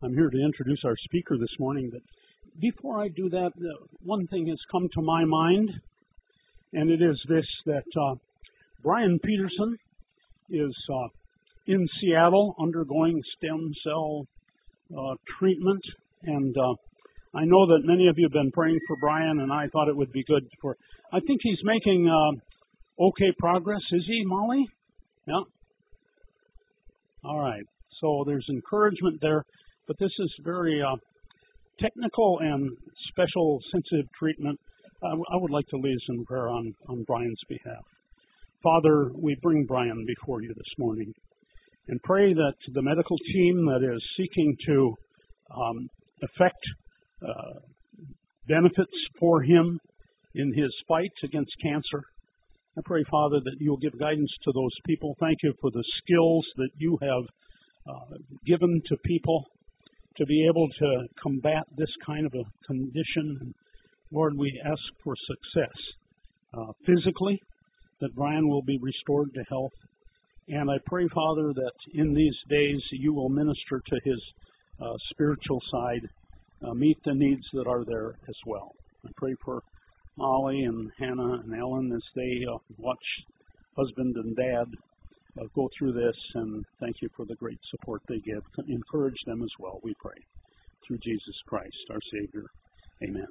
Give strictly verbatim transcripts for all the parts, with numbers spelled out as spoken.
I'm here to introduce our speaker this morning, but before I do that, uh, one thing has come to my mind, and it is this, that uh, Brian Peterson is uh, in Seattle undergoing stem cell uh, treatment, and uh, I know that many of you have been praying for Brian, and I thought it would be good for, I think he's making uh, okay progress. Is he, Molly? Yeah. All right. So there's encouragement there, but this is very uh, technical and special sensitive treatment. I, w- I would like to lead us in prayer on, on Brian's behalf. Father, we bring Brian before you this morning and pray that the medical team that is seeking to um, effect uh, benefits for him in his fight against cancer, I pray, Father, that you'll give guidance to those people. Thank you for the skills that you have uh, given to people to be able to combat this kind of a condition. Lord, we ask for success uh, physically, that Brian will be restored to health. And I pray, Father, that in these days you will minister to his uh, spiritual side, uh, meet the needs that are there as well. I pray for Molly and Hannah and Ellen as they uh, watch husband and dad uh, go through this, and thank you for the great support they give. Encourage them as well, we pray. Through Jesus Christ, our Savior. Amen.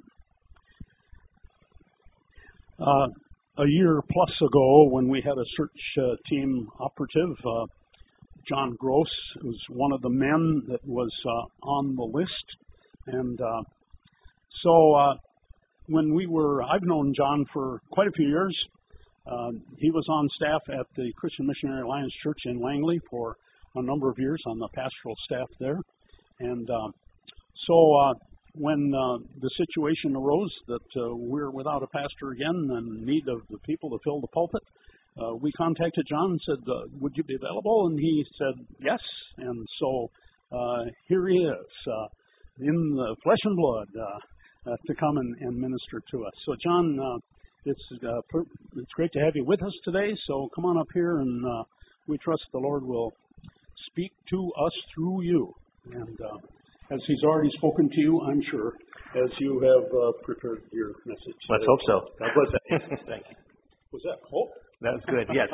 Uh, a year plus ago, when we had a search uh, team operative, uh, John Gross was one of the men that was uh, on the list. And uh, so uh, when we were, I've known John for quite a few years. Uh, he was on staff at the Christian Missionary Alliance Church in Langley for a number of years on the pastoral staff there. And uh, so uh, when uh, the situation arose that uh, we're without a pastor again and in need of the people to fill the pulpit, uh, we contacted John and said, uh, would you be available? And he said, yes. And so uh, here he is, uh, in the flesh and blood, uh, uh, to come and, and minister to us. So John, uh, it's uh, per- it's great to have you with us today. So come on up here, and uh, we trust the Lord will speak to us through you. And uh, as he's already spoken to you, I'm sure, as you have uh, prepared your message. Let's hope so. God bless that. Thank you. Was that hope? That's good, yes.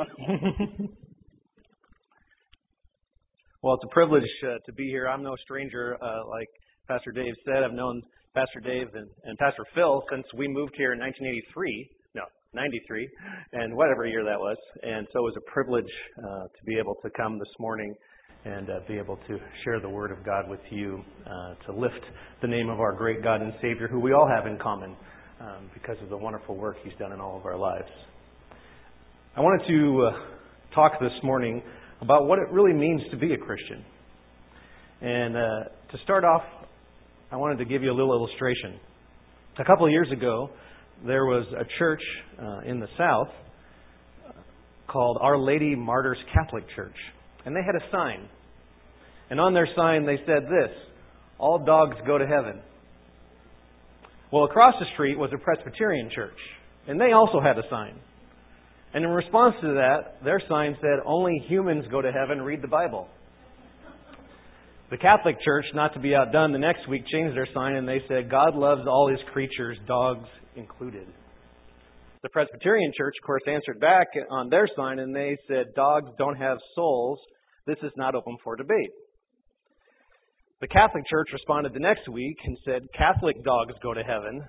Well, it's a privilege uh, to be here. I'm no stranger, uh, like Pastor Dave said. I've known Pastor Dave and, and Pastor Phil since we moved here in nineteen eighty-three. No, ninety-three, and whatever year that was. And so it was a privilege uh, to be able to come this morning and uh, be able to share the Word of God with you, uh, to lift the name of our great God and Savior, who we all have in common um, because of the wonderful work He's done in all of our lives. I wanted to uh, talk this morning about what it really means to be a Christian. And uh, to start off, I wanted to give you a little illustration. A couple of years ago, there was a church uh, in the South called Our Lady Martyrs Catholic Church. And they had a sign. And on their sign they said this: all dogs go to heaven. Well, across the street was a Presbyterian church. And they also had a sign. And in response to that, their sign said, only humans go to heaven, read the Bible. The Catholic Church, not to be outdone, the next week changed their sign and they said, God loves all His creatures, dogs included. The Presbyterian Church, of course, answered back on their sign and they said, dogs don't have souls. This is not open for debate. The Catholic Church responded the next week and said, Catholic dogs go to heaven.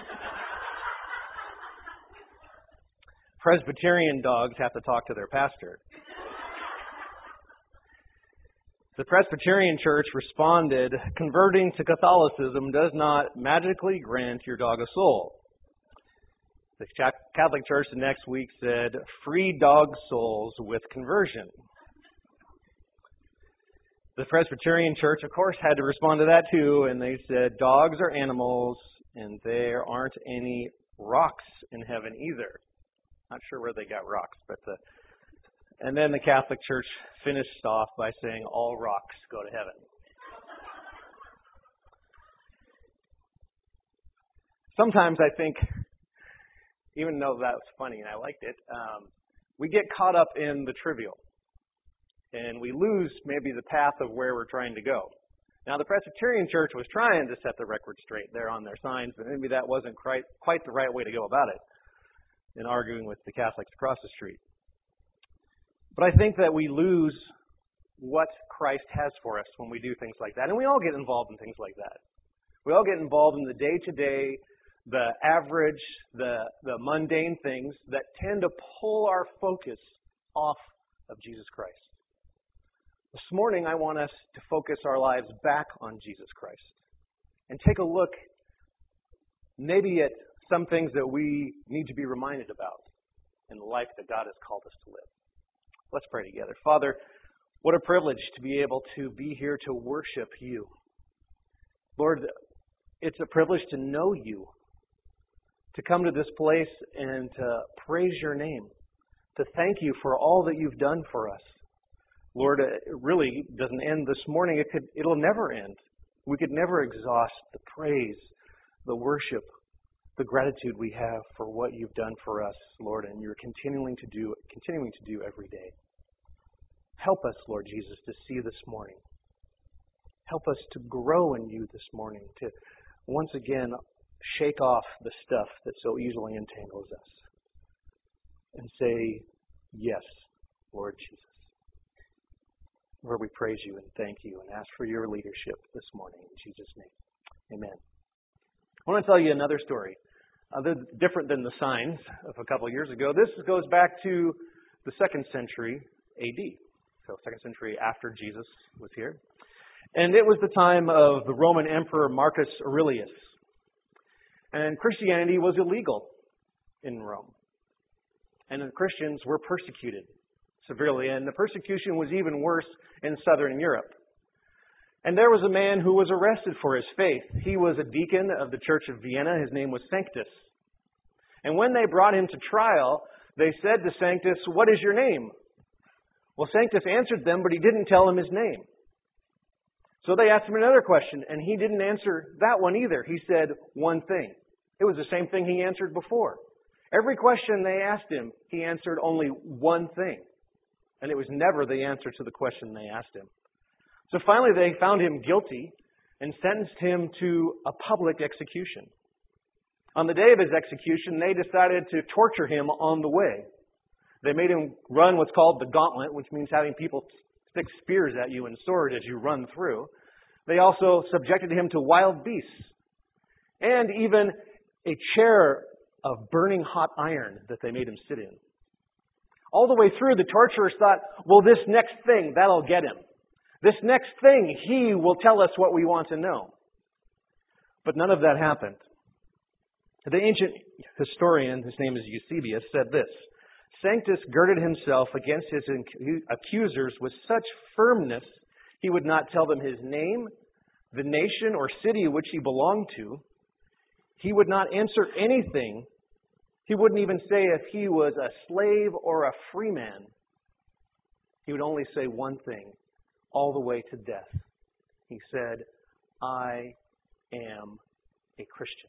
Presbyterian dogs have to talk to their pastor. The Presbyterian Church responded, converting to Catholicism does not magically grant your dog a soul. The Catholic Church the next week said, free dog souls with conversion. The Presbyterian Church, of course, had to respond to that too, and they said, dogs are animals, and there aren't any rocks in heaven either. Not sure where they got rocks, but the and then the Catholic Church finished off by saying, all rocks go to heaven. Sometimes I think, even though that was funny and I liked it, um, we get caught up in the trivial. And we lose maybe the path of where we're trying to go. Now, the Presbyterian Church was trying to set the record straight there on their signs, but maybe that wasn't quite, quite the right way to go about it in arguing with the Catholics across the street. But I think that we lose what Christ has for us when we do things like that. And we all get involved in things like that. We all get involved in the day-to-day, the average, the, the mundane things that tend to pull our focus off of Jesus Christ. This morning, I want us to focus our lives back on Jesus Christ and take a look maybe at some things that we need to be reminded about in the life that God has called us to live. Let's pray together. Father, what a privilege to be able to be here to worship you. Lord, it's a privilege to know you, to come to this place and to praise your name, to thank you for all that you've done for us. Lord, it really doesn't end this morning. It could, it'll never end. We could never exhaust the praise, the worship, the gratitude we have for what you've done for us, Lord, and you're continuing to do, continuing to do every day. Help us, Lord Jesus, to see this morning. Help us to grow in you this morning, to once again shake off the stuff that so easily entangles us and say, yes, Lord Jesus. Lord, we praise you and thank you and ask for your leadership this morning in Jesus' name. Amen. I want to tell you another story, other different than the signs of a couple of years ago. This goes back to the second century A D, so second century after Jesus was here. And it was the time of the Roman Emperor Marcus Aurelius. And Christianity was illegal in Rome. And the Christians were persecuted severely. And the persecution was even worse in southern Europe. And there was a man who was arrested for his faith. He was a deacon of the Church of Vienna. His name was Sanctus. And when they brought him to trial, they said to Sanctus, "What is your name?" Well, Sanctus answered them, but he didn't tell them his name. So they asked him another question, and he didn't answer that one either. He said one thing. It was the same thing he answered before. Every question they asked him, he answered only one thing. And it was never the answer to the question they asked him. So finally they found him guilty and sentenced him to a public execution. On the day of his execution, they decided to torture him on the way. They made him run what's called the gauntlet, which means having people stick spears at you and swords as you run through. They also subjected him to wild beasts and even a chair of burning hot iron that they made him sit in. All the way through, the torturers thought, well, this next thing, that'll get him. This next thing, he will tell us what we want to know. But none of that happened. The ancient historian, his name is Eusebius, said this: Sanctus girded himself against his accusers with such firmness he would not tell them his name, the nation or city which he belonged to. He would not answer anything. He wouldn't even say if he was a slave or a free man. He would only say one thing, all the way to death. He said, "I am a Christian."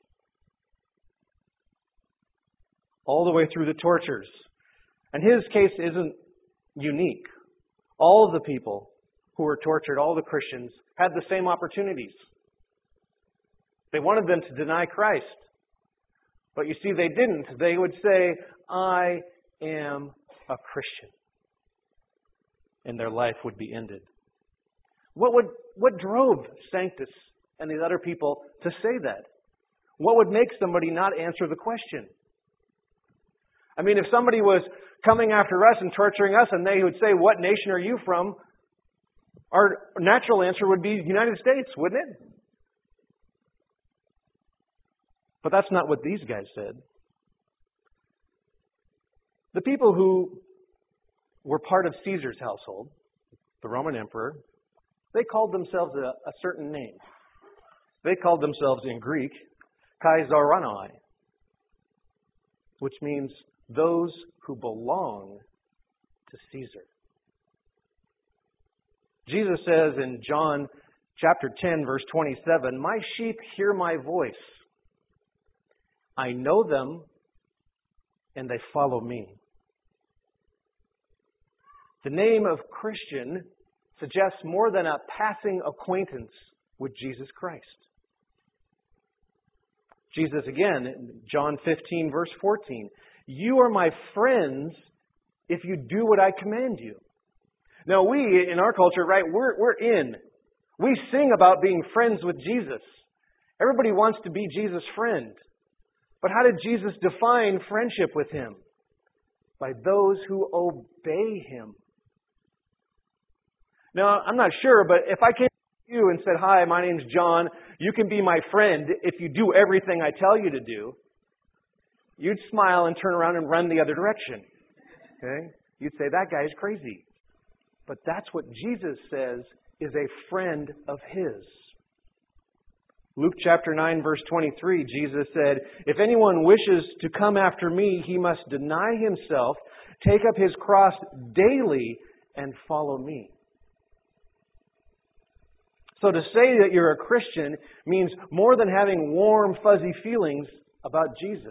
All the way through the tortures. And his case isn't unique. All of the people who were tortured, all the Christians, had the same opportunities. They wanted them to deny Christ. But you see, they didn't. They would say, "I am a Christian." And their life would be ended. What would what drove Sanctus and these other people to say that? What would make somebody not answer the question? I mean, if somebody was coming after us and torturing us and they would say, "What nation are you from?" our natural answer would be United States, wouldn't it? But that's not what these guys said. The people who were part of Caesar's household, the Roman emperor, they called themselves a, a certain name. They called themselves in Greek, Kaisaranoi, which means those who belong to Caesar. Jesus says in John chapter ten, verse twenty-seven, "My sheep hear my voice. I know them, and they follow me." The name of Christian suggests more than a passing acquaintance with Jesus Christ. Jesus again, John fifteen, verse fourteen, you are my friends if you do what I command you. Now we, in our culture, right, we're, we're in. We sing about being friends with Jesus. Everybody wants to be Jesus' friend. But how did Jesus define friendship with Him? By those who obey Him. Now, I'm not sure, but if I came to you and said, hi, my name's John, you can be my friend if you do everything I tell you to do, you'd smile and turn around and run the other direction. Okay? You'd say, that guy's crazy. But that's what Jesus says is a friend of His. Luke chapter nine, verse twenty-three, Jesus said, if anyone wishes to come after me, he must deny himself, take up his cross daily, and follow me. So to say that you're a Christian means more than having warm, fuzzy feelings about Jesus.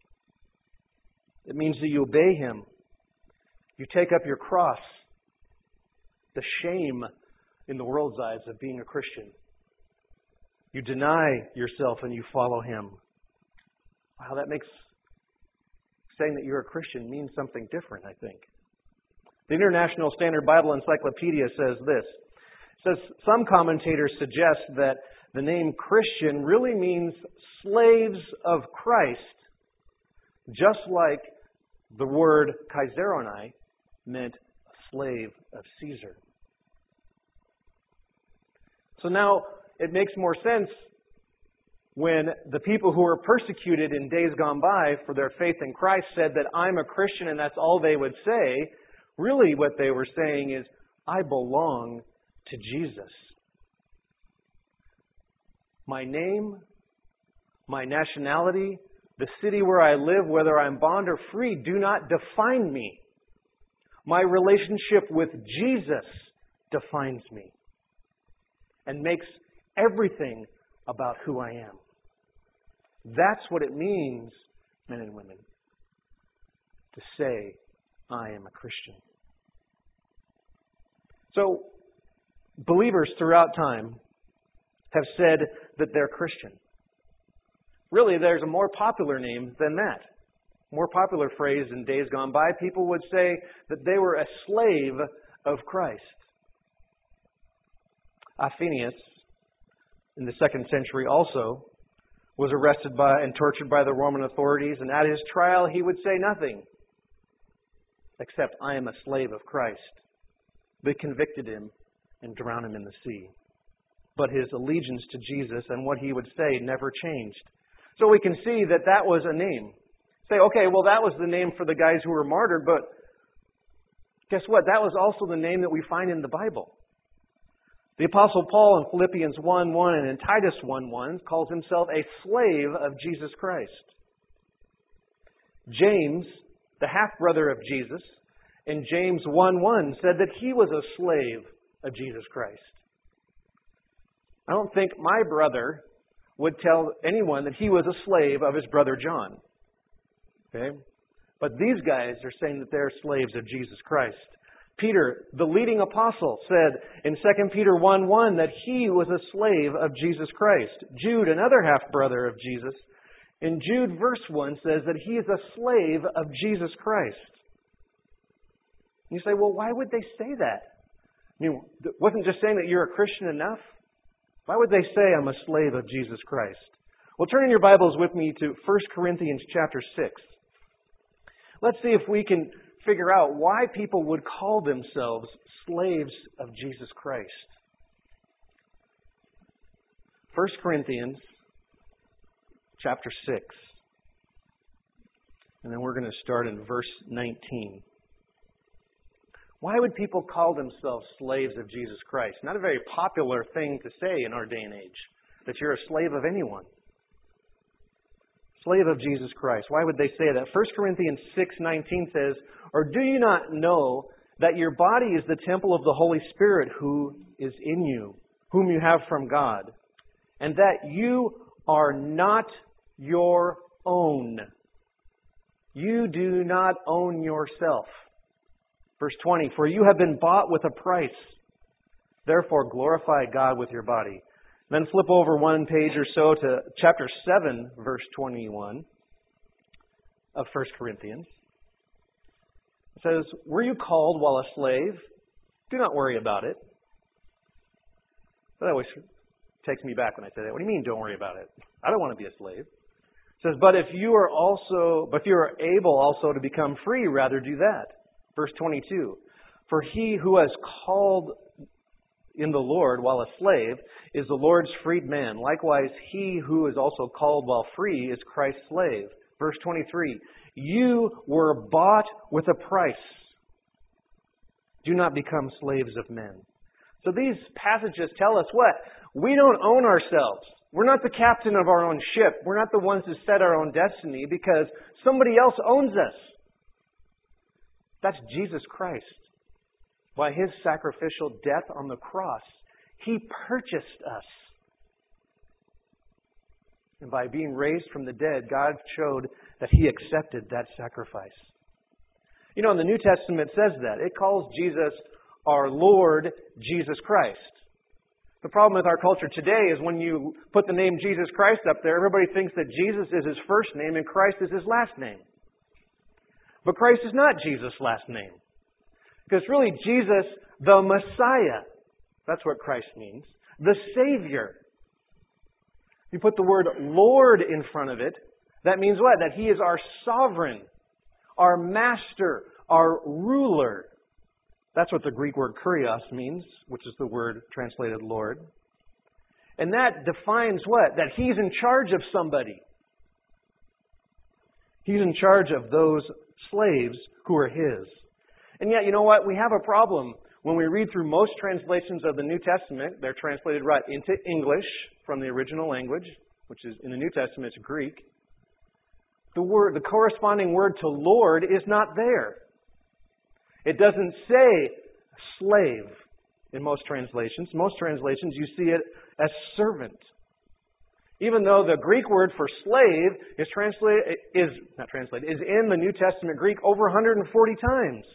It means that you obey Him. You take up your cross. The shame in the world's eyes of being a Christian. You deny yourself and you follow Him. Wow, that makes saying that you're a Christian mean something different, I think. The International Standard Bible Encyclopedia says this. It says some commentators suggest that the name Christian really means slaves of Christ, just like the word Kaiseroni meant slave of Caesar. So now it makes more sense when the people who were persecuted in days gone by for their faith in Christ said that I'm a Christian and that's all they would say. Really what they were saying is, I belong to Jesus. My name, my nationality, the city where I live, whether I'm bond or free, do not define me. My relationship with Jesus defines me and makes everything about who I am. That's what it means, men and women, to say, I am a Christian. So, believers throughout time have said that they're Christian. Really, there's a more popular name than that. More popular phrase in days gone by, people would say that they were a slave of Christ. Athenius, in the second century also, was arrested by and tortured by the Roman authorities, and at his trial he would say nothing except, I am a slave of Christ. They convicted him and drowned him in the sea. But his allegiance to Jesus and what he would say never changed. So we can see that that was a name. Say, okay, well that was the name for the guys who were martyred, but guess what? That was also the name that we find in the Bible. The Apostle Paul in Philippians one one and in Titus one one calls himself a slave of Jesus Christ. James, the half-brother of Jesus, in James one one said that he was a slave of Jesus Christ. I don't think my brother would tell anyone that he was a slave of his brother John. Okay? But these guys are saying that they're slaves of Jesus Christ. Peter, the leading apostle, said in Second Peter one one that he was a slave of Jesus Christ. Jude, another half-brother of Jesus, in Jude verse one says that he is a slave of Jesus Christ. You say, well, why would they say that? I mean, wasn't just saying that you're a Christian enough? Why would they say I'm a slave of Jesus Christ? Well, turn in your Bibles with me to First Corinthians chapter six. Let's see if we can figure out why people would call themselves slaves of Jesus Christ. First Corinthians chapter six. And then we're going to start in verse nineteen. Why would people call themselves slaves of Jesus Christ? Not a very popular thing to say in our day and age, that you're a slave of anyone. Slave of Jesus Christ. Why would they say that? First Corinthians six nineteen says, or do you not know that your body is the temple of the Holy Spirit who is in you, whom you have from God, and that you are not your own? You do not own yourself. Verse twenty, for you have been bought with a price. Therefore glorify God with your body. Then flip over one page or so to chapter seven, verse twenty-one of First Corinthians. It says, "Were you called while a slave? Do not worry about it." That always takes me back when I say that. What do you mean, don't worry about it? I don't want to be a slave. It says, "But if you are also, but if you are able also to become free, rather do that." Verse twenty-two, "For he who has called in the Lord while a slave is the Lord's freedman. Likewise, he who is also called while free is Christ's slave." Verse twenty-three, "You were bought with a price. Do not become slaves of men." So these passages tell us what? We don't own ourselves. We're not the captain of our own ship. We're not the ones who set our own destiny because somebody else owns us. That's Jesus Christ. By His sacrificial death on the cross, He purchased us. And by being raised from the dead, God showed that He accepted that sacrifice. You know, in the New Testament it says that. It calls Jesus our Lord Jesus Christ. The problem with our culture today is when you put the name Jesus Christ up there, everybody thinks that Jesus is His first name and Christ is His last name. But Christ is not Jesus' last name. Because it's really Jesus, the Messiah. That's what Christ means. The Savior. You put the word Lord in front of it, that means what? That He is our sovereign, our master, our ruler. That's what the Greek word kurios means, which is the word translated Lord. And that defines what? That He's in charge of somebody. He's in charge of those slaves who are His. And yet, you know what? We have a problem. When we read through most translations of the New Testament, they're translated right into English from the original language, which is in the New Testament, it's Greek. The word, the corresponding word to Lord is not there. It doesn't say slave in most translations. Most translations, you see it as servant. Even though the Greek word for slave is translated, is not translated, is in the New Testament Greek over one hundred forty times.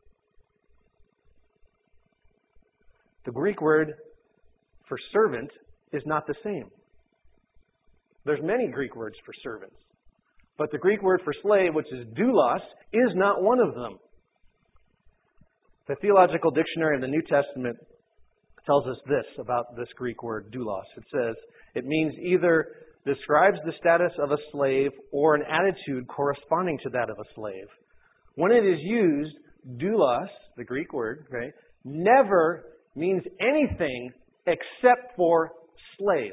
The Greek word for servant is not the same. There's many Greek words for servants. But the Greek word for slave, which is doulos, is not one of them. The Theological Dictionary of the New Testament tells us this about this Greek word, doulos. It says, it means either describes the status of a slave or an attitude corresponding to that of a slave. When it is used, doulos, the Greek word, right, never means anything except for slave.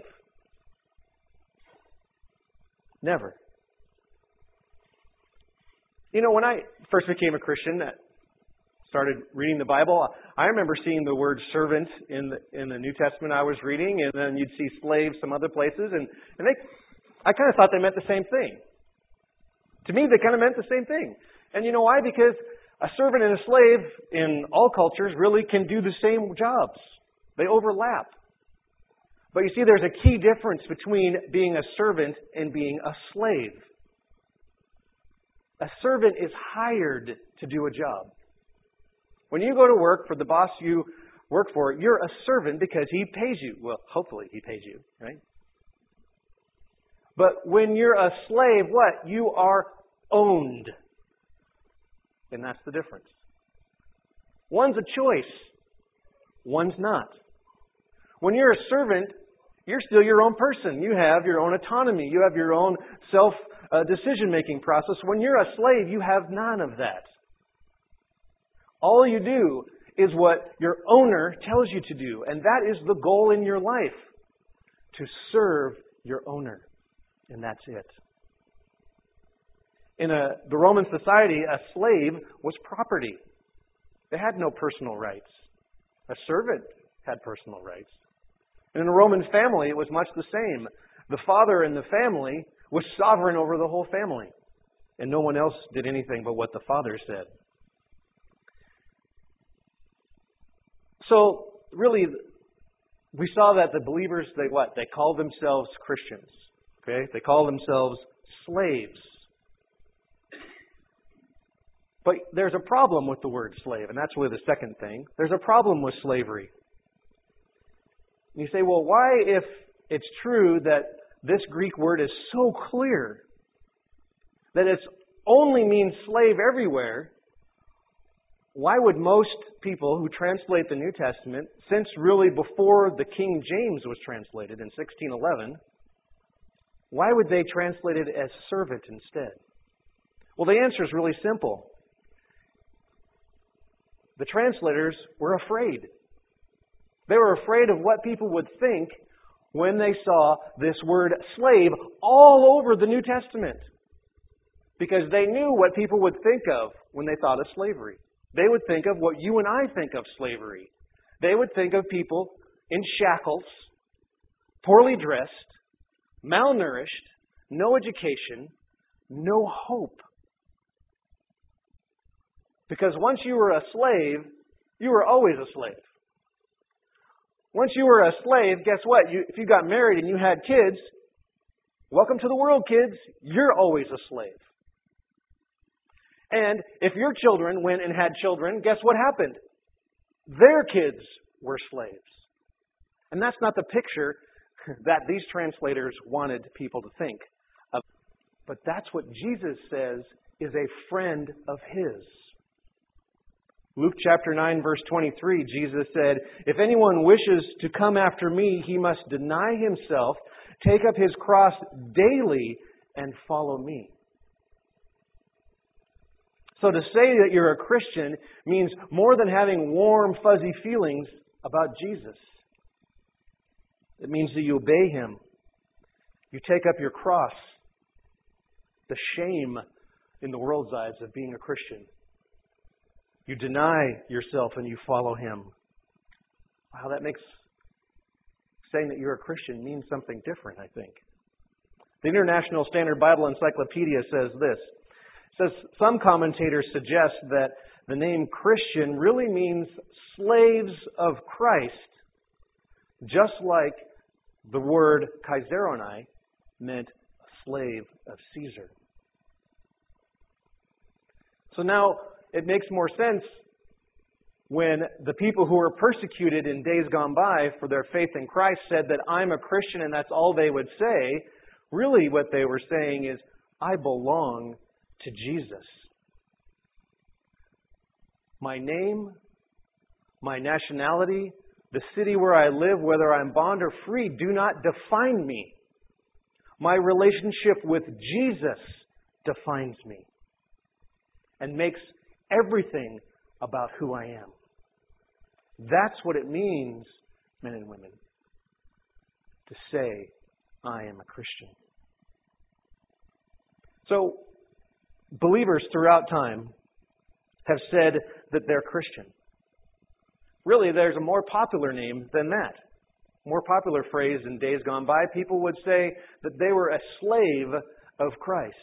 Never. You know, when I first became a Christian, started reading the Bible, I remember seeing the word servant in the, in the New Testament I was reading, and then you'd see slave some other places, and, and they, I kind of thought they meant the same thing. To me, they kind of meant the same thing. And you know why? Because a servant and a slave in all cultures really can do the same jobs. They overlap. But you see, there's a key difference between being a servant and being a slave. A servant is hired to do a job. When you go to work for the boss you work for, you're a servant because he pays you. Well, hopefully he pays you, right? But when you're a slave, what? You are owned. And that's the difference. One's a choice. One's not. When you're a servant, you're still your own person. You have your own autonomy. You have your own self-decision-making process. When you're a slave, you have none of that. All you do is what your owner tells you to do. And that is the goal in your life. To serve your owner. And that's it. In a, the Roman society, a slave was property. They had no personal rights. A servant had personal rights. And in a Roman family, it was much the same. The father in the family was sovereign over the whole family. And no one else did anything but what the father said. So, really, we saw that the believers, they what? They call themselves Christians. Okay? They call themselves slaves. But there's a problem with the word slave, and that's really the second thing. There's a problem with slavery. And you say, well, why, if it's true that this Greek word is so clear that it only means slave everywhere, why would most people who translate the New Testament, since really before the King James was translated in sixteen eleven, why would they translate it as servant instead? Well, the answer is really simple. The translators were afraid. They were afraid of what people would think when they saw this word slave all over the New Testament. Because they knew what people would think of when they thought of slavery. They would think of what you and I think of slavery. They would think of people in shackles, poorly dressed, malnourished, no education, no hope. Because once you were a slave, you were always a slave. Once you were a slave, guess what? You, if you got married and you had kids, welcome to the world, kids. You're always a slave. And if your children went and had children, guess what happened? Their kids were slaves. And that's not the picture that these translators wanted people to think of. But that's what Jesus says is a friend of His. Luke chapter nine, verse twenty-three, Jesus said, "If anyone wishes to come after me, he must deny himself, take up his cross daily, and follow me." So to say that you're a Christian means more than having warm, fuzzy feelings about Jesus. It means that you obey Him. You take up your cross. The shame in the world's eyes of being a Christian. You deny yourself and you follow Him. Wow, that makes saying that you're a Christian mean something different, I think. The International Standard Bible Encyclopedia says this. It says some commentators suggest that the name Christian really means slaves of Christ, just like the word Kaiseroni meant slave of Caesar. So now it makes more sense when the people who were persecuted in days gone by for their faith in Christ said that I'm a Christian and that's all they would say. Really what they were saying is, I belong to Jesus. My name, my nationality, the city where I live, whether I'm bond or free, do not define me. My relationship with Jesus defines me and makes everything about who I am. That's what it means, men and women, to say, I am a Christian. So, believers throughout time have said that they're Christian. Really, there's a more popular name than that. More popular phrase in days gone by, people would say that they were a slave of Christ.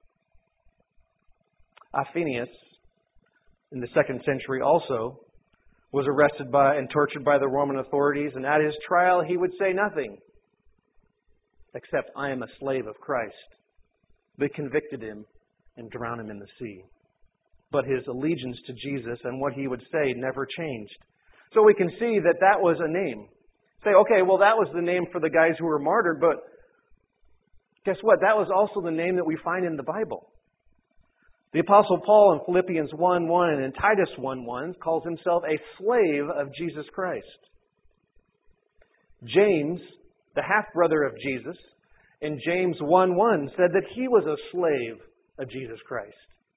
Aphanius, in the second century also, was arrested by and tortured by the Roman authorities, and at his trial he would say nothing except, I am a slave of Christ. They convicted him and drowned him in the sea. But his allegiance to Jesus and what he would say never changed. So we can see that that was a name. Say, okay, well that was the name for the guys who were martyred, but guess what? That was also the name that we find in the Bible. The Apostle Paul in Philippians one one and in Titus one one calls himself a slave of Jesus Christ. James, the half-brother of Jesus, in James one one said that he was a slave of Jesus Christ.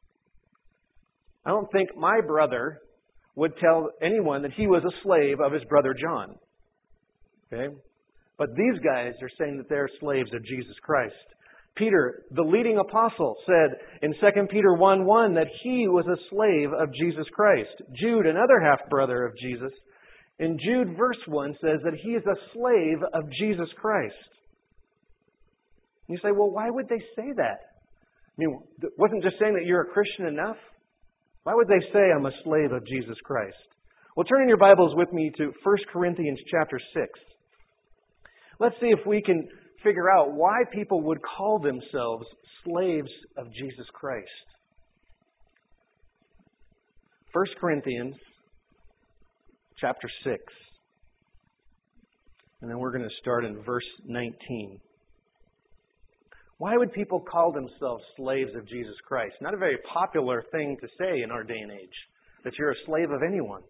I don't think my brother would tell anyone that he was a slave of his brother John. Okay? But these guys are saying that they're slaves of Jesus Christ. Peter, the leading apostle, said in Second Peter one one that he was a slave of Jesus Christ. Jude, another half-brother of Jesus, in Jude verse one says that he is a slave of Jesus Christ. And you say, well, why would they say that? I mean, wasn't just saying that you're a Christian enough? Why would they say I'm a slave of Jesus Christ? Well, turn in your Bibles with me to First Corinthians chapter six. Let's see if we can figure out why people would call themselves slaves of Jesus Christ. First Corinthians chapter six. And then we're going to start in verse nineteen. Why would people call themselves slaves of Jesus Christ? Not a very popular thing to say in our day and age, that you're a slave of anyone.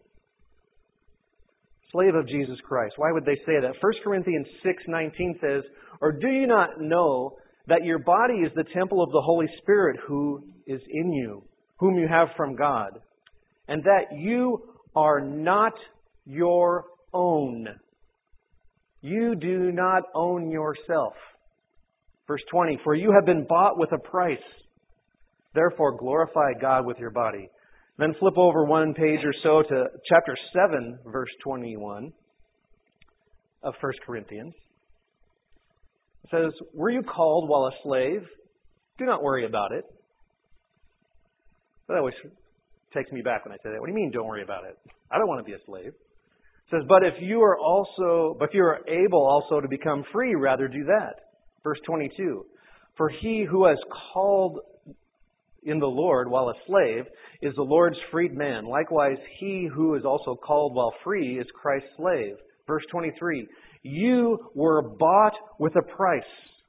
Slave of Jesus Christ. Why would they say that? First Corinthians six nineteen says, "Or do you not know that your body is the temple of the Holy Spirit who is in you, whom you have from God, and that you are not your own? You do not own yourself." Verse twenty, "For you have been bought with a price. Therefore glorify God with your body." Then flip over one page or so to chapter seven, verse twenty-one of First Corinthians. It says, "Were you called while a slave? Do not worry about it." That always takes me back when I say that. What do you mean, don't worry about it? I don't want to be a slave. It says, "But if you are also, but if you are able also to become free, rather do that." Verse twenty-two, "For he who has called in the Lord while a slave is the Lord's freedman. Likewise, he who is also called while free is Christ's slave." Verse twenty-three, "You were bought with a price.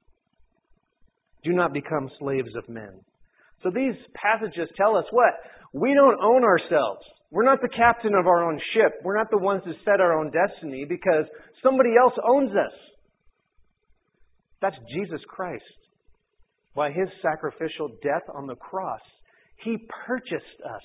Do not become slaves of men." So these passages tell us what? We don't own ourselves. We're not the captain of our own ship. We're not the ones who set our own destiny because somebody else owns us. That's Jesus Christ. By His sacrificial death on the cross, He purchased us.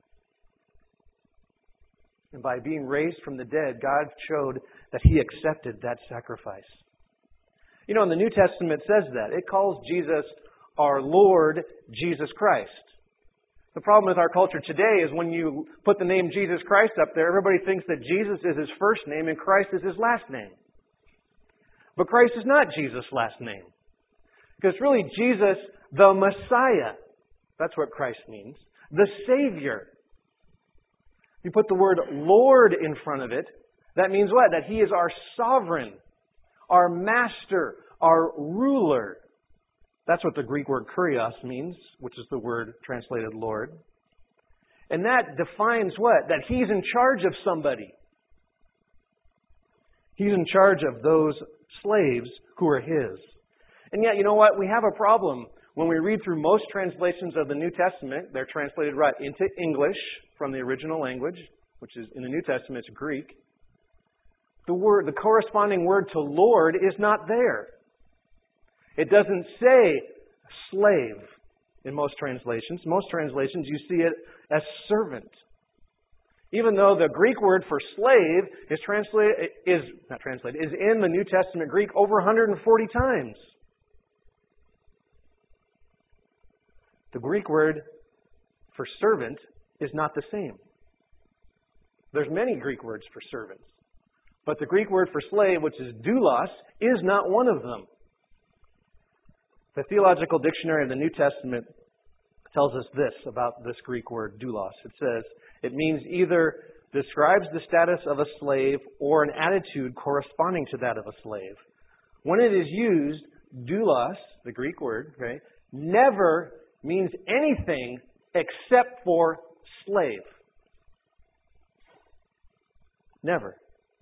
And by being raised from the dead, God showed that He accepted that sacrifice. You know, in the New Testament it says that. It calls Jesus our Lord Jesus Christ. The problem with our culture today is when you put the name Jesus Christ up there, everybody thinks that Jesus is His first name and Christ is His last name. But Christ is not Jesus' last name. Because it's really Jesus the Messiah. That's what Christ means. The Savior. You put the word Lord in front of it, that means what? That He is our sovereign, our master, our ruler. That's what the Greek word kurios means, which is the word translated Lord. And that defines what? That He's in charge of somebody. He's in charge of those slaves who are His. And yet, you know what? We have a problem. When we read through most translations of the New Testament, they're translated right into English from the original language, which is in the New Testament, it's Greek. The word, the corresponding word to Lord is not there. It doesn't say slave in most translations. Most translations, you see it as servant. Even though the Greek word for slave is translated, is not translated, is in the New Testament Greek over one hundred forty times. The Greek word for servant is not the same. There's many Greek words for servants. But the Greek word for slave, which is doulos, is not one of them. The Theological Dictionary of the New Testament tells us this about this Greek word doulos. It says, it means either describes the status of a slave or an attitude corresponding to that of a slave. When it is used, doulos, the Greek word, okay, never means anything except for slave. Never.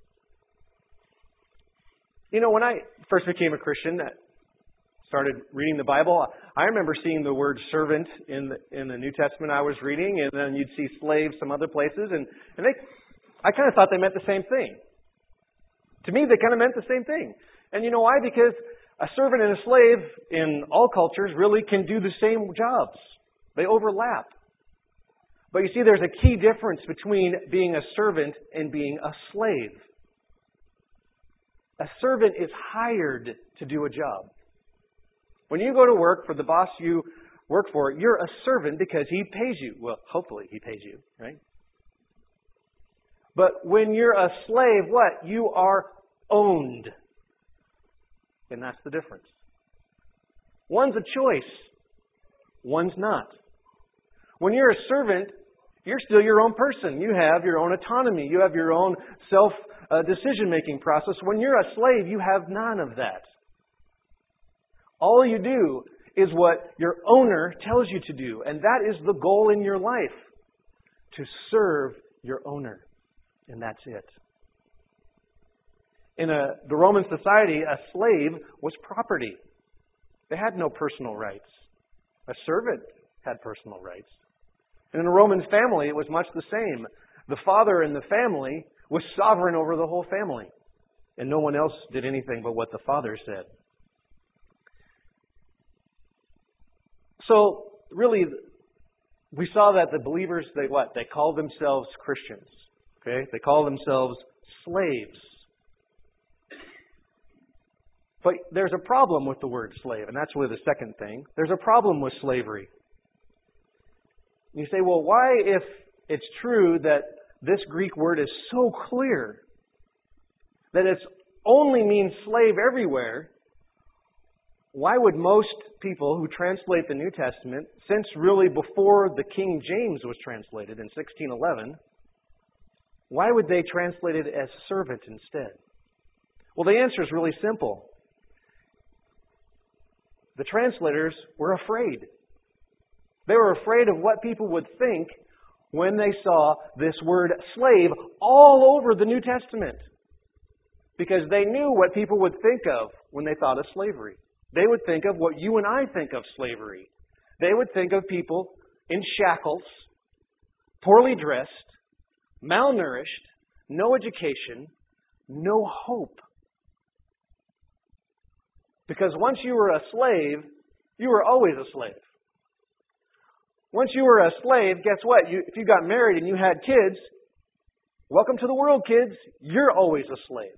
You know, when I first became a Christian, started reading the Bible, I remember seeing the word servant in the, in the New Testament I was reading, and then you'd see slave some other places, and, and they, I kind of thought they meant the same thing. To me, they kind of meant the same thing. And you know why? Because a servant and a slave in all cultures really can do the same jobs. They overlap. But you see, there's a key difference between being a servant and being a slave. A servant is hired to do a job. When you go to work for the boss you work for, you're a servant because he pays you. Well, hopefully he pays you, right? But when you're a slave, what? You are owned. And that's the difference. One's a choice. One's not. When you're a servant, you're still your own person. You have your own autonomy. You have your own self-decision-making process. When you're a slave, you have none of that. All you do is what your owner tells you to do. And that is the goal in your life. To serve your owner. And that's it. In a, the Roman society, a slave was property. They had no personal rights. A servant had personal rights. And in a Roman family, it was much the same. The father in the family was sovereign over the whole family. And no one else did anything but what the father said. So, really, we saw that the believers, they what? They call themselves Christians. Okay? They call themselves slaves. But there's a problem with the word slave, and that's really the second thing. There's a problem with slavery. You say, well, why, if it's true that this Greek word is so clear, that it only means slave everywhere, why would most people who translate the New Testament, since really before the King James was translated in sixteen eleven, why would they translate it as servant instead? Well, the answer is really simple. The translators were afraid. They were afraid of what people would think when they saw this word slave all over the New Testament. Because they knew what people would think of when they thought of slavery. They would think of what you and I think of slavery. They would think of people in shackles, poorly dressed, malnourished, no education, no hope. Because once you were a slave, you were always a slave. Once you were a slave, guess what? You, if you got married and you had kids, welcome to the world, kids. You're always a slave.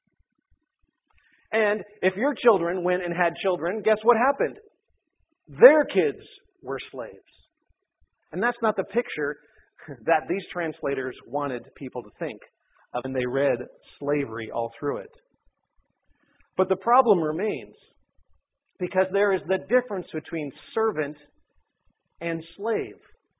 And if your children went and had children, guess what happened? Their kids were slaves. And that's not the picture that these translators wanted people to think of when they read slavery all through it. But the problem remains, because there is the difference between servant and slave.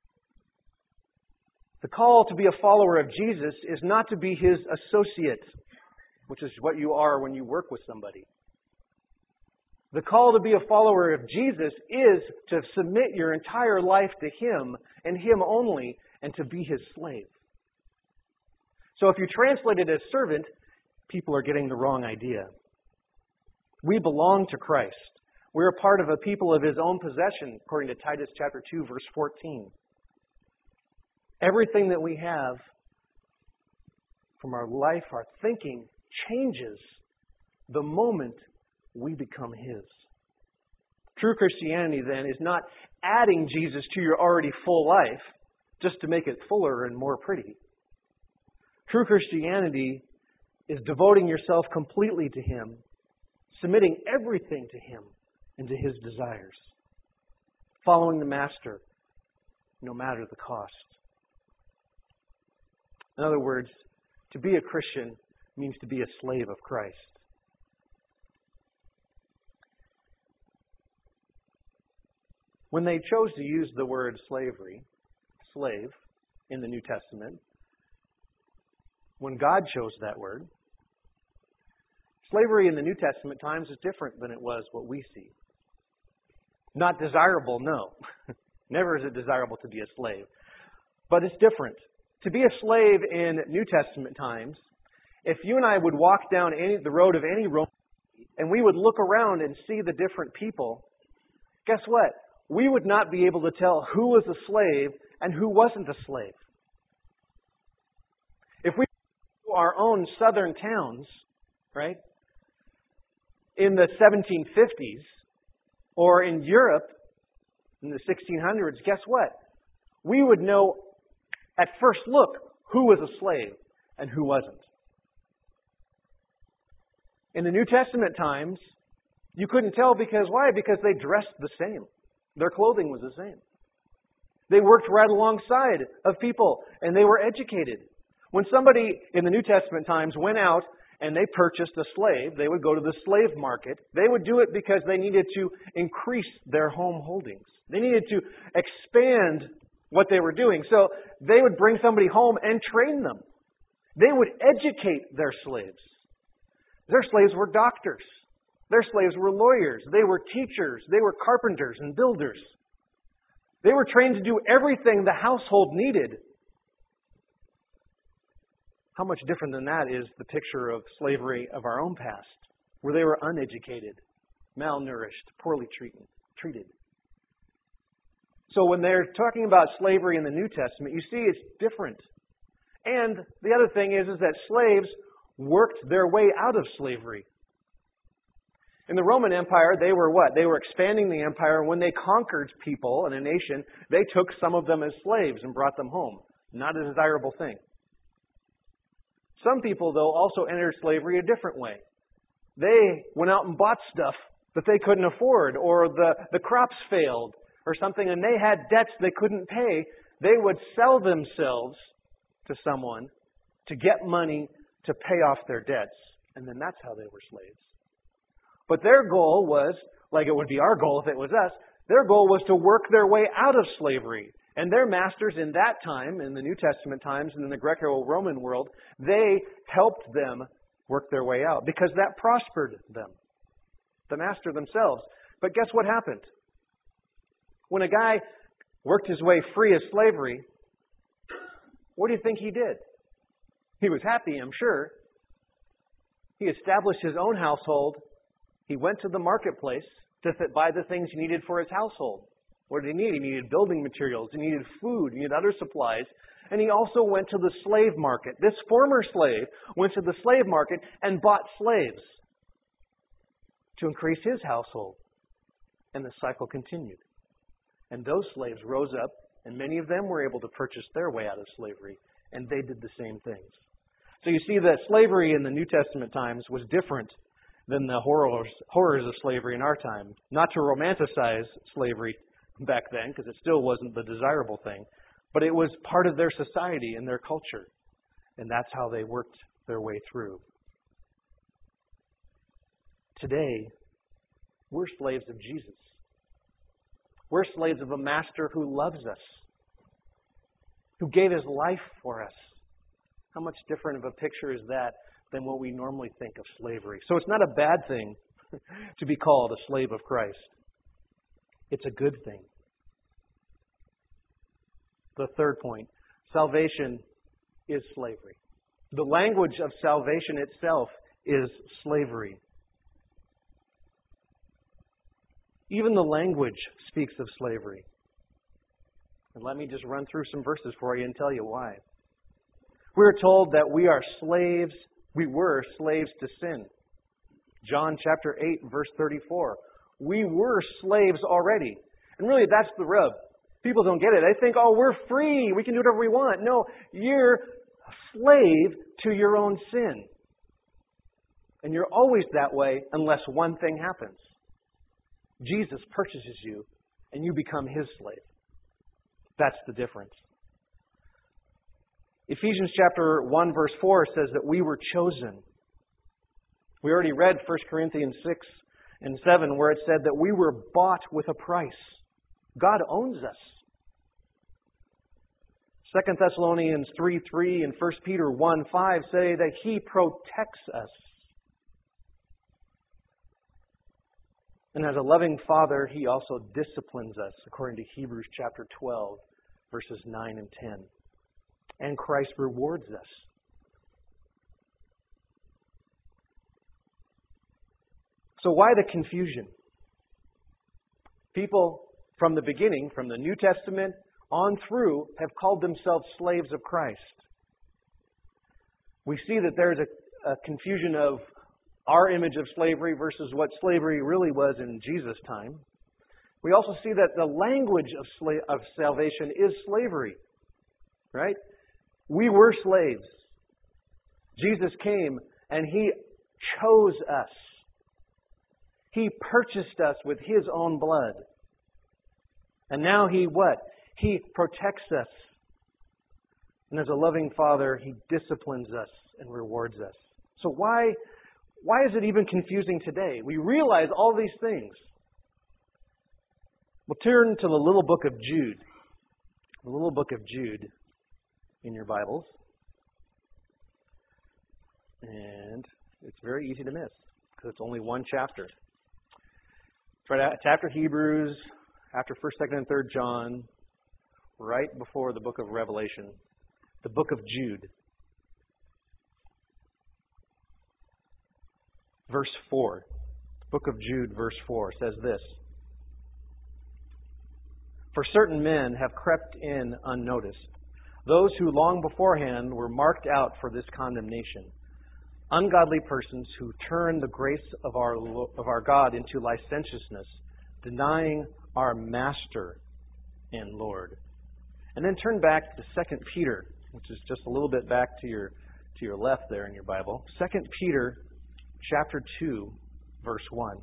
The call to be a follower of Jesus is not to be His associate, which is what you are when you work with somebody. The call to be a follower of Jesus is to submit your entire life to Him and Him only, and to be His slave. So if you translate it as servant, people are getting the wrong idea. We belong to Christ. We're a part of a people of His own possession, according to Titus chapter two, verse fourteen. Everything that we have from our life, our thinking, changes the moment we become His. True Christianity, then, is not adding Jesus to your already full life just to make it fuller and more pretty. True Christianity is devoting yourself completely to Him, submitting everything to Him and to His desires, following the Master no matter the cost. In other words, to be a Christian means to be a slave of Christ. When they chose to use the word slavery, slave, in the New Testament, when God chose that word, slavery in the New Testament times is different than it was what we see. Not desirable, no. Never is it desirable to be a slave. But it's different. To be a slave in New Testament times, if you and I would walk down any, the road of any Roman and we would look around and see the different people, guess what? We would not be able to tell who was a slave and who wasn't a slave. If we go to our own southern towns, right, in the seventeen fifties, or in Europe in the sixteen hundreds, guess what? We would know at first look who was a slave and who wasn't. In the New Testament times, you couldn't tell because why? Because they dressed the same. Their clothing was the same. They worked right alongside of people and they were educated. When somebody in the New Testament times went out and they purchased a slave, they would go to the slave market. They would do it because they needed to increase their home holdings. They needed to expand what they were doing. So they would bring somebody home and train them. They would educate their slaves. Their slaves were doctors. Their slaves were lawyers. They were teachers. They were carpenters and builders. They were trained to do everything the household needed. How much different than that is the picture of slavery of our own past, where they were uneducated, malnourished, poorly treated. treated. So when they're talking about slavery in the New Testament, you see it's different. And the other thing is, is that slaves worked their way out of slavery. In the Roman Empire, they were what? They were expanding the empire. When they conquered people in a nation, they took some of them as slaves and brought them home. Not a desirable thing. Some people, though, also entered slavery a different way. They went out and bought stuff that they couldn't afford, or the, the crops failed, or something, and they had debts they couldn't pay. They would sell themselves to someone to get money to pay off their debts. And then that's how they were slaves. But their goal was, like it would be our goal if it was us, their goal was to work their way out of slavery. And their masters in that time, in the New Testament times, and in the Greco-Roman world, they helped them work their way out because that prospered them, the master themselves. But guess what happened? When a guy worked his way free of slavery, what do you think he did? He was happy, I'm sure. He established his own household. He went to the marketplace to buy the things he needed for his household. What did he need? He needed building materials. He needed food. He needed other supplies. And he also went to the slave market. This former slave went to the slave market and bought slaves to increase his household. And the cycle continued. And those slaves rose up, and many of them were able to purchase their way out of slavery. And they did the same things. So you see that slavery in the New Testament times was different than the horrors, horrors of slavery in our time. Not to romanticize slavery back then, because it still wasn't the desirable thing, but it was part of their society and their culture. And that's how they worked their way through. Today, we're slaves of Jesus. We're slaves of a master who loves us, who gave his life for us. How much different of a picture is that than what we normally think of slavery? So it's not a bad thing to be called a slave of Christ. It's a good thing. The third point, salvation is slavery. The language of salvation itself is slavery. Even the language speaks of slavery. And let me just run through some verses for you and tell you why. We're told that we are slaves, we were slaves to sin. John chapter eight, verse thirty-four. We were slaves already. And really, that's the rub. People don't get it. They think, oh, we're free. We can do whatever we want. No, you're a slave to your own sin. And you're always that way unless one thing happens. Jesus purchases you and you become his slave. That's the difference. Ephesians chapter one, verse four says that we were chosen. We already read First Corinthians six and seven where it said that we were bought with a price. God owns us. Second Thessalonians three three and First Peter one five say that he protects us. And as a loving Father, he also disciplines us, according to Hebrews chapter twelve, verses nine and ten. And Christ rewards us. So why the confusion? People from the beginning, from the New Testament on through, have called themselves slaves of Christ. We see that there's a, a confusion of our image of slavery versus what slavery really was in Jesus' time. We also see that the language of, sla- of salvation is slavery. Right? We were slaves. Jesus came and he chose us. He purchased us with his own blood. And now he what? He protects us. And as a loving Father, he disciplines us and rewards us. So why, why is it even confusing today? We realize all these things. We'll turn to the little book of Jude. The little book of Jude in your Bibles. And it's very easy to miss because it's only one chapter. It's right after Hebrews, after first, second, and third John, right before the book of Revelation, the book of Jude. verse four. Book of Jude, verse four says this. For certain men have crept in unnoticed, those who long beforehand were marked out for this condemnation. Ungodly persons who turn the grace of our of our God into licentiousness, denying our Master and Lord. And then turn back to Second Peter, which is just a little bit back to your to your left there in your Bible. Second Peter chapter two, verse one.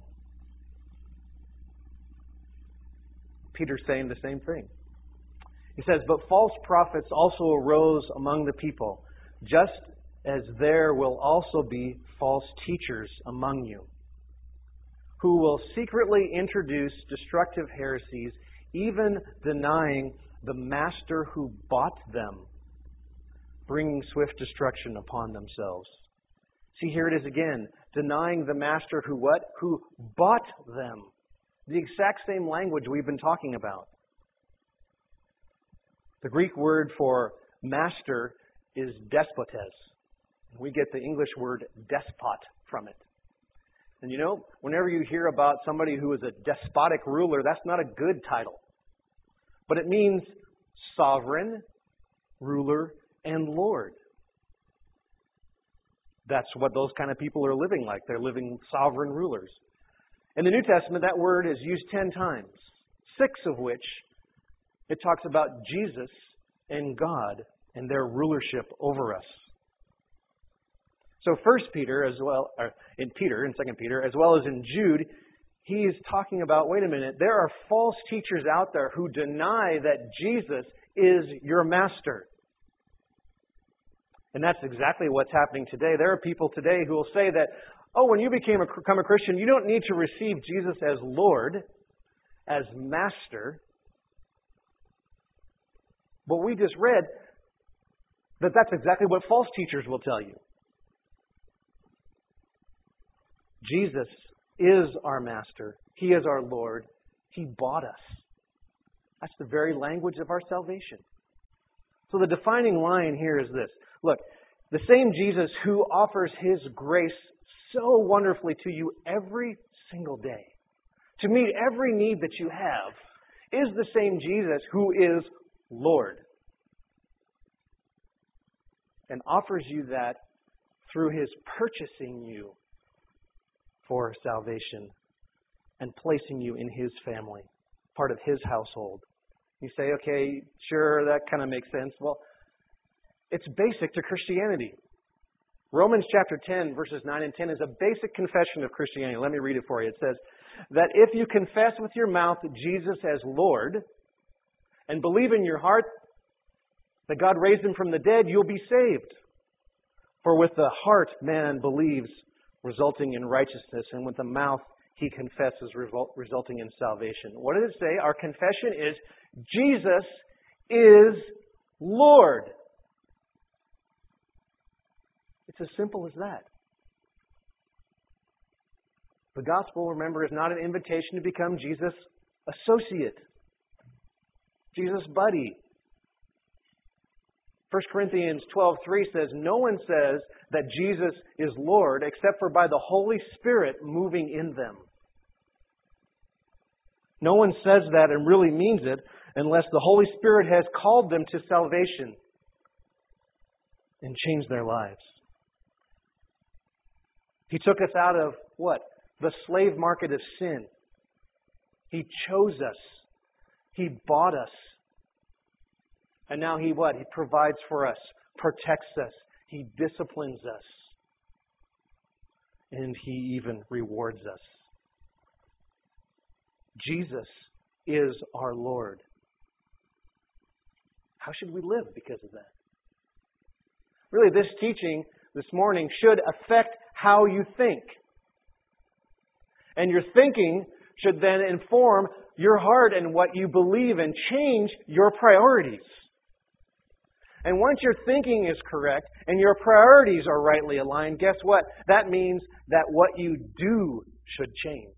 Peter's saying the same thing. He says, "But false prophets also arose among the people, just as there will also be false teachers among you, who will secretly introduce destructive heresies, even denying the Master who bought them, bringing swift destruction upon themselves." See, here it is again. Denying the Master who what? Who bought them. The exact same language we've been talking about. The Greek word for master is despotes. We get the English word despot from it. And you know, whenever you hear about somebody who is a despotic ruler, that's not a good title. But it means sovereign, ruler, and Lord. That's what those kind of people are living like. They're living sovereign rulers. In the New Testament, that word is used ten times, six of which it talks about Jesus and God and their rulership over us. So First Peter, as well, or in Peter, in Second Peter, as well as in Jude, he is talking about, wait a minute, there are false teachers out there who deny that Jesus is your master. And that's exactly what's happening today. There are people today who will say that, oh, when you became a, become a Christian, you don't need to receive Jesus as Lord, as master. But we just read that that's exactly what false teachers will tell you. Jesus is our master. He is our Lord. He bought us. That's the very language of our salvation. So the defining line here is this. Look, the same Jesus who offers His grace so wonderfully to you every single day, to meet every need that you have, is the same Jesus who is Lord. And offers you that through His purchasing you for salvation and placing you in His family, part of His household. You say, okay, sure, that kind of makes sense. Well, it's basic to Christianity. Romans chapter ten, verses nine and ten is a basic confession of Christianity. Let me read it for you. It says that if you confess with your mouth Jesus as Lord and believe in your heart that God raised Him from the dead, you'll be saved. For with the heart man believes, resulting in righteousness, and with the mouth he confesses, result, resulting in salvation. What does it say? Our confession is Jesus is Lord. It's as simple as that. The gospel, remember, is not an invitation to become Jesus' associate, Jesus' buddy. First Corinthians twelve three says, no one says that Jesus is Lord except for by the Holy Spirit moving in them. No one says that and really means it unless the Holy Spirit has called them to salvation and changed their lives. He took us out of what? The slave market of sin. He chose us. He bought us. And now He what? He provides for us, protects us. He disciplines us. And He even rewards us. Jesus is our Lord. How should we live because of that? Really, this teaching this morning should affect how you think. And your thinking should then inform your heart and what you believe and change your priorities. And once your thinking is correct and your priorities are rightly aligned, guess what? That means that what you do should change.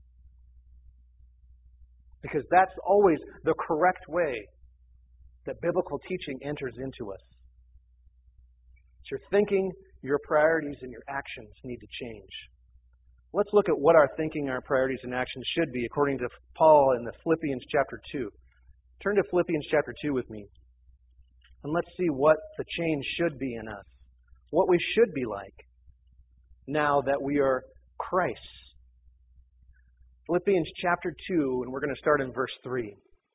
Because that's always the correct way that biblical teaching enters into us. It's your thinking, your priorities, and your actions need to change. let's look at what our thinking, our priorities, and actions should be according to Paul in the Philippians chapter two. Turn to Philippians chapter two with me. And let's see what the change should be in us. What we should be like now that we are Christ's. Philippians chapter two, and we're going to start in verse three.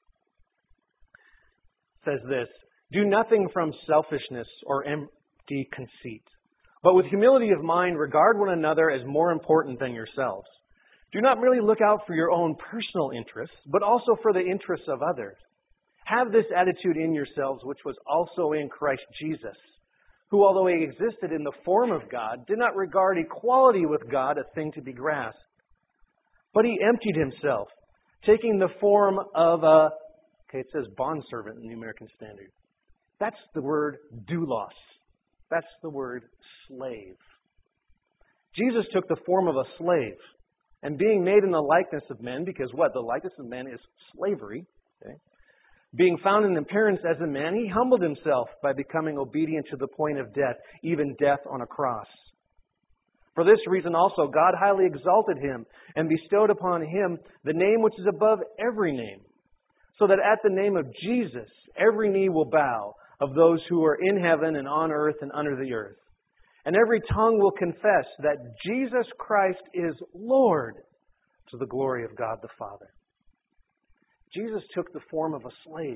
It says this, "Do nothing from selfishness or empty conceit, but with humility of mind regard one another as more important than yourselves. Do not merely look out for your own personal interests, but also for the interests of others. Have this attitude in yourselves, which was also in Christ Jesus, who, although he existed in the form of God, did not regard equality with God a thing to be grasped. But he emptied himself, taking the form of a," okay, it says bondservant in the American Standard. That's the word doulos. That's the word slave. Jesus took the form of a slave, and being made in the likeness of men, because what? The likeness of men is slavery. Okay? Being found in appearance as a man, he humbled himself by becoming obedient to the point of death, even death on a cross. For this reason also God highly exalted him and bestowed upon him the name which is above every name, so that at the name of Jesus every knee will bow, of those who are in heaven and on earth and under the earth. And every tongue will confess that Jesus Christ is Lord, to the glory of God the Father." Jesus took the form of a slave.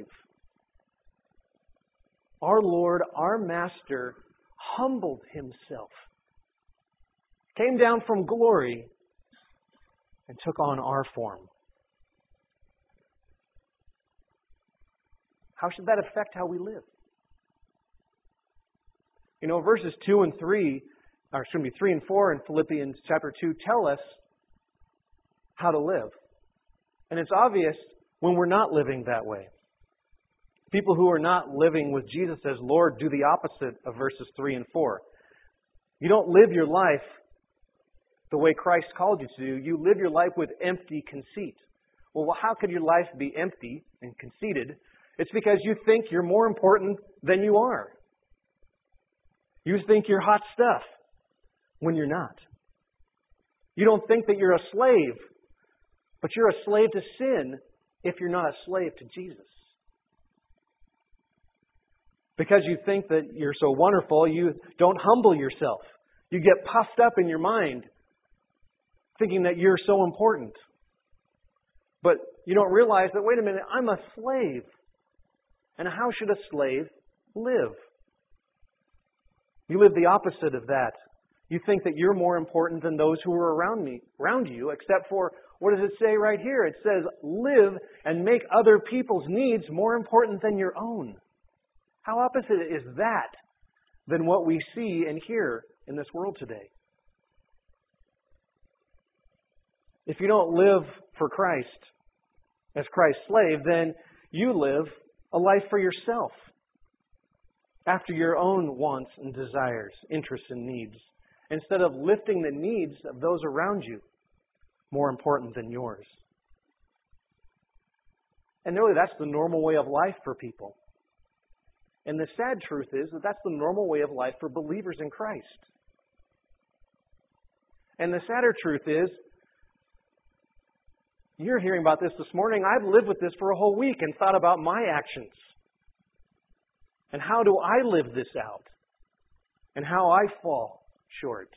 Our Lord, our Master, humbled himself, came down from glory, and took on our form. How should that affect how we live? You know, verses two and three, or excuse me, three and four in Philippians chapter two tell us how to live. And it's obvious when we're not living that way. People who are not living with Jesus as Lord do the opposite of verses three and four. You don't live your life the way Christ called you to do. You live your life with empty conceit. Well, how could your life be empty and conceited? It's because you think you're more important than you are. You think you're hot stuff when you're not. You don't think that you're a slave, but you're a slave to sin if you're not a slave to Jesus. Because you think that you're so wonderful, you don't humble yourself. You get puffed up in your mind, thinking that you're so important. But you don't realize that, wait a minute, I'm a slave. And how should a slave live? You live the opposite of that. You think that you're more important than those who are around me, around you, except for, what does it say right here? It says, live and make other people's needs more important than your own. How opposite is that than what we see and hear in this world today? If you don't live for Christ as Christ's slave, then you live a life for yourself, after your own wants and desires, interests and needs, instead of lifting the needs of those around you more important than yours. And really, that's the normal way of life for people. And the sad truth is that that's the normal way of life for believers in Christ. And the sadder truth is, you're hearing about this this morning. I've lived with this for a whole week and thought about my actions. And how do I live this out? And how I fall short.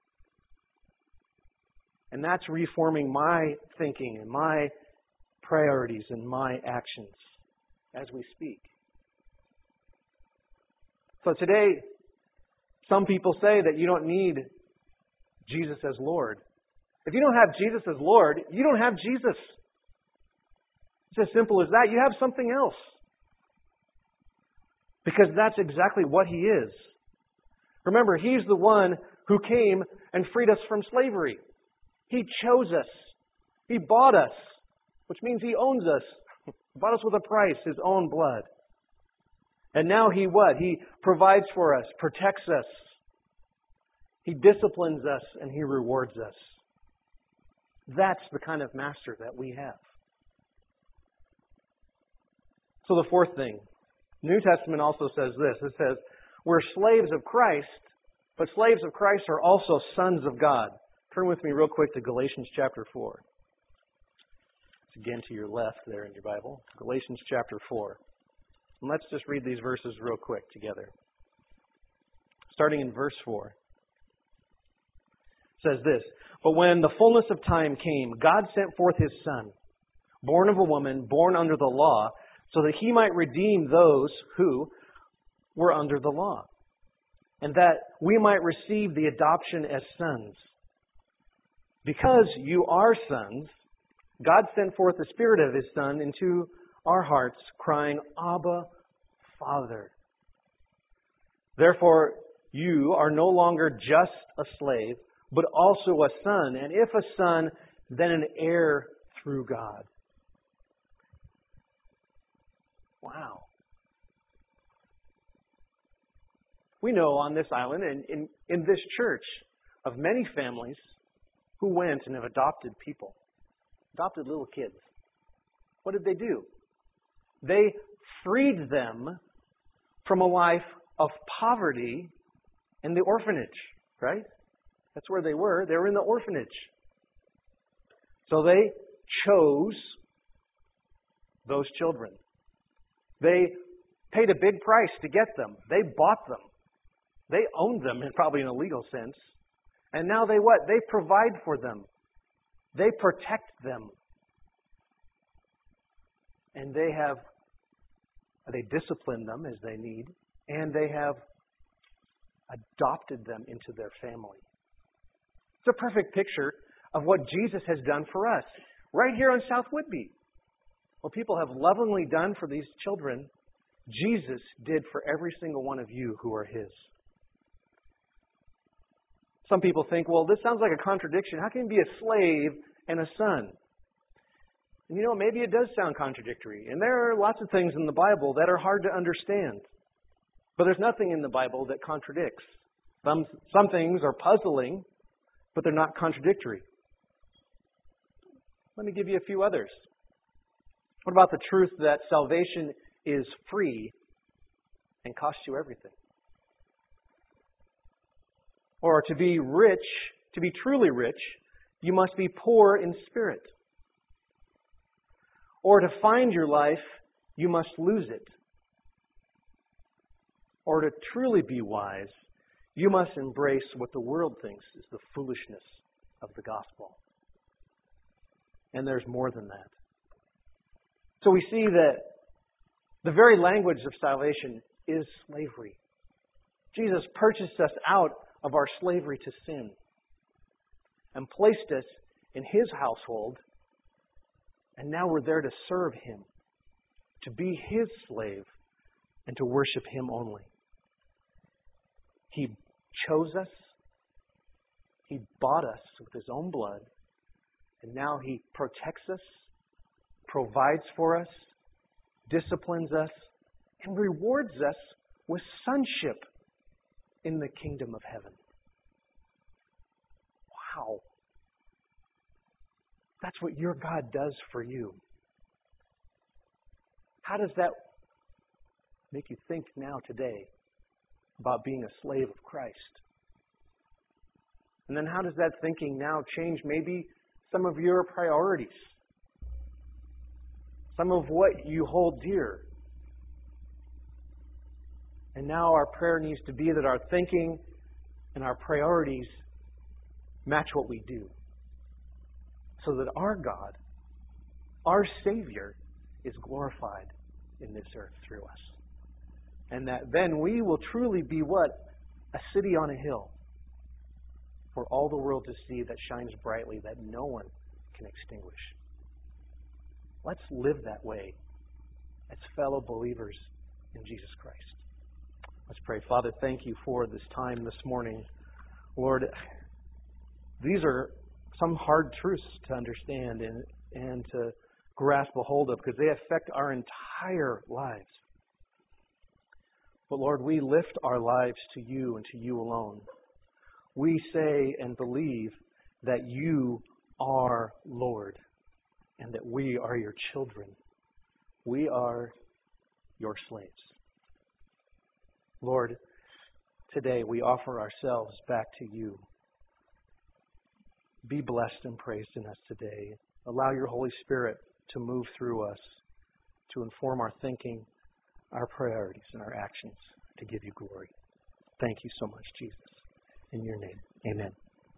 And that's reforming my thinking and my priorities and my actions as we speak. So today, some people say that you don't need Jesus as Lord. If you don't have Jesus as Lord, you don't have Jesus. It's as simple as that. You have something else. Because that's exactly what He is. Remember, He's the one who came and freed us from slavery. He chose us. He bought us, which means He owns us. He bought us with a price, His own blood. And now He what? He provides for us, protects us. He disciplines us, and He rewards us. That's the kind of master that we have. So the fourth thing, New Testament also says this. It says, we're slaves of Christ, but slaves of Christ are also sons of God. Turn with me real quick to Galatians chapter four. It's again to your left there in your Bible. Galatians chapter four. And let's just read these verses real quick together. Starting in verse four. It says this, "But when the fullness of time came, God sent forth His Son, born of a woman, born under the law, so that He might redeem those who were under the law, and that we might receive the adoption as sons. Because you are sons, God sent forth the Spirit of His Son into our hearts, crying, 'Abba, Father.' Therefore, you are no longer just a slave, but also a son, and if a son, then an heir through God." Wow. We know on this island and in, in this church of many families who went and have adopted people, adopted little kids. What did they do? They freed them from a life of poverty in the orphanage, right? That's where they were. They were in the orphanage. So they chose those children. They paid a big price to get them. They bought them. They owned them, in probably in a legal sense. And now they what? They provide for them. They protect them. And they have, they discipline them as they need. And they have adopted them into their family. It's a perfect picture of what Jesus has done for us. Right here on South Whitby. What people have lovingly done for these children, Jesus did for every single one of you who are His. Some people think, well, this sounds like a contradiction. How can you be a slave and a son? And you know, maybe it does sound contradictory. And there are lots of things in the Bible that are hard to understand. But there's nothing in the Bible that contradicts. Some, some things are puzzling, but they're not contradictory. Let me give you a few others. What about the truth that salvation is free and costs you everything? Or to be rich, to be truly rich, you must be poor in spirit. Or to find your life, you must lose it. Or to truly be wise, you must embrace what the world thinks is the foolishness of the gospel. And there's more than that. So we see that the very language of salvation is slavery. Jesus purchased us out of our slavery to sin and placed us in His household, and now we're there to serve Him, to be His slave, and to worship Him only. He chose us. He bought us with His own blood, and now He protects us, provides for us, disciplines us, and rewards us with sonship in the kingdom of heaven. Wow. That's what your God does for you. How does that make you think now today about being a slave of Christ? And then how does that thinking now change maybe some of your priorities? Some of what you hold dear? And now our prayer needs to be that our thinking and our priorities match what we do. So that our God, our Savior, is glorified in this earth through us. And that then we will truly be what? A city on a hill. For all the world to see, that shines brightly, that no one can extinguish. Let's live that way as fellow believers in Jesus Christ. Let's pray. Father, thank you for this time this morning. Lord, these are some hard truths to understand and, and to grasp a hold of because they affect our entire lives. But Lord, we lift our lives to you and to you alone. We say and believe that you are Lord and that we are your children. We are your slaves. Lord, today we offer ourselves back to you. be blessed and praised in us today. Allow your Holy Spirit to move through us, to inform our thinking, our priorities, and our actions to give you glory. Thank you so much, Jesus. In your name, amen.